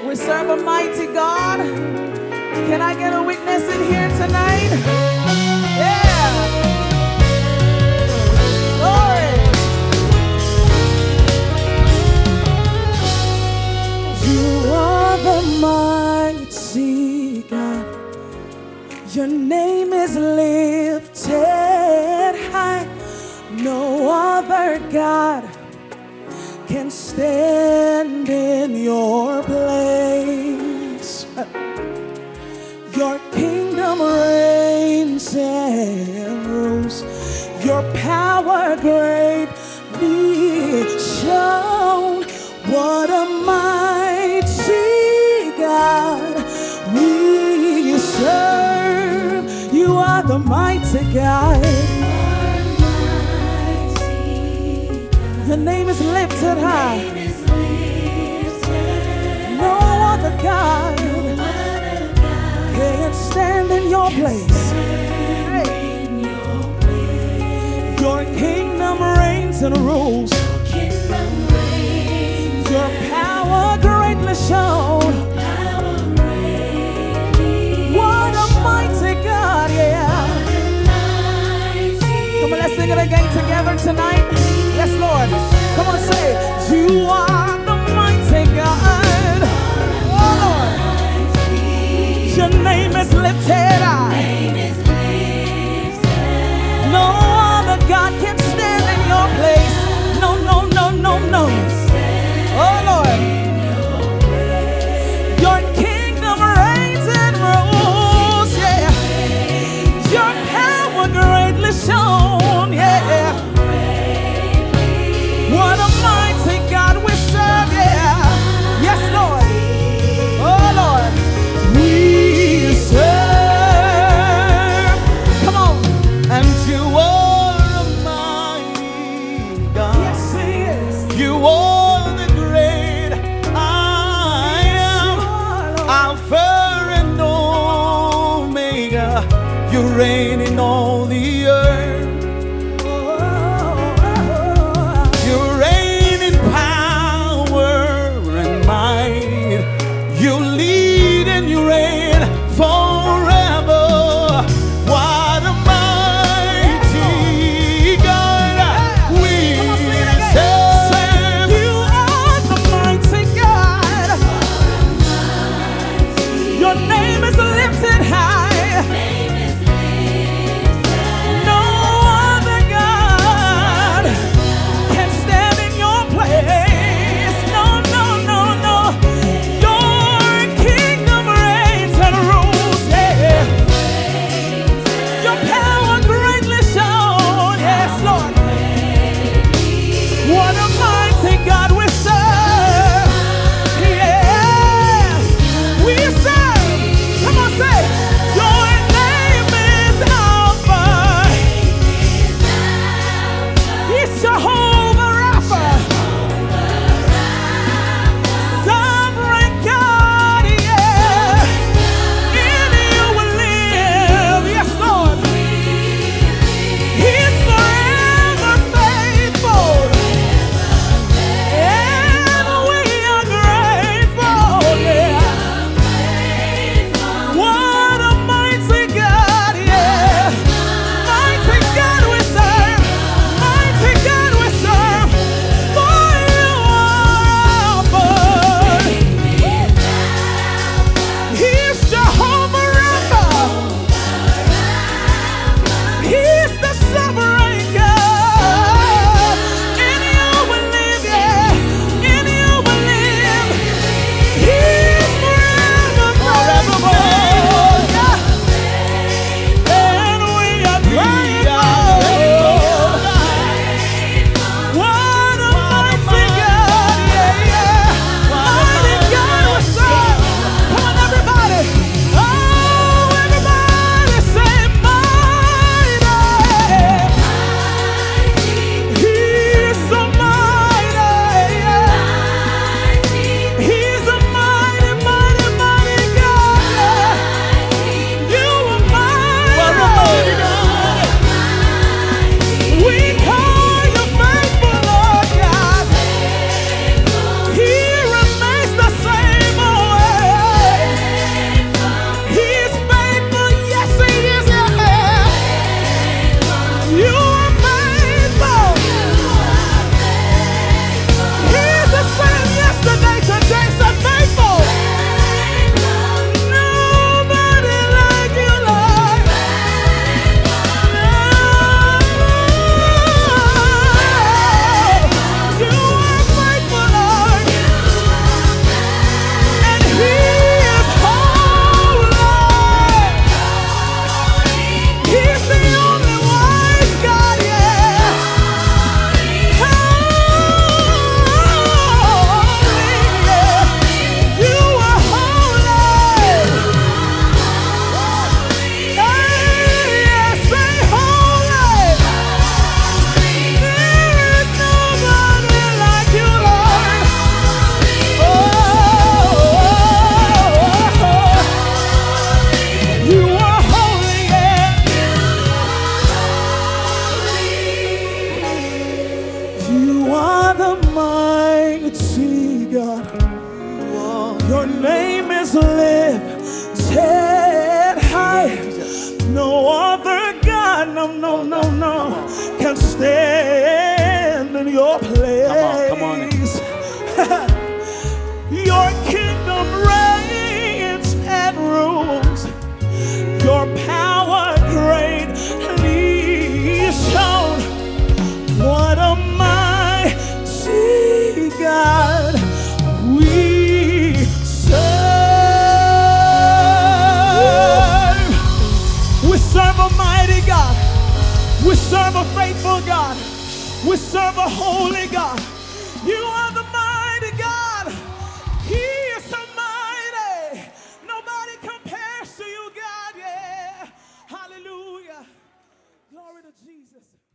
We serve a mighty God. Can I get a witness in here tonight? Yeah. Glory. You are the mighty God. Your name is lifted high. No other God can stand in your place. Your kingdom reigns and rules. Your power greatly shown. What a mighty God we serve. You are the mighty God. Your name is lifted high. No other God can stand in your place. Your kingdom reigns and rules. Your power greatly shown. What a mighty God, yeah. Come on, let's sing it again together tonight. Yes, Lord. Come on, say, you are the mighty God. Oh, Lord. Your name is lifted high. No other God can stand in your place. No, no, no, no, no. Oh, Lord. Your kingdom reigns and rules, yeah. Your power greatly shown, yeah. What a mighty God we serve, yeah. Yes, Lord. Oh, Lord. We serve. Come on. And you are a mighty God. Yes, He is. You are the great I am. Alpha and Omega. You reign in all the earth. You lead and you reign forever. What a mighty God we serve. You are the mighty God. Your name is lifted high. a mighty God. Your name is lifted high. No other God, no, can stand in your place. Come on. Your kingdom reigns and rules. Your power greatly shown. What a mighty God we serve. We serve a mighty God. We serve a faithful God. We serve a holy God. You are the mighty God. He is so mighty. Nobody compares to you, God. Yeah. Hallelujah. Glory to Jesus.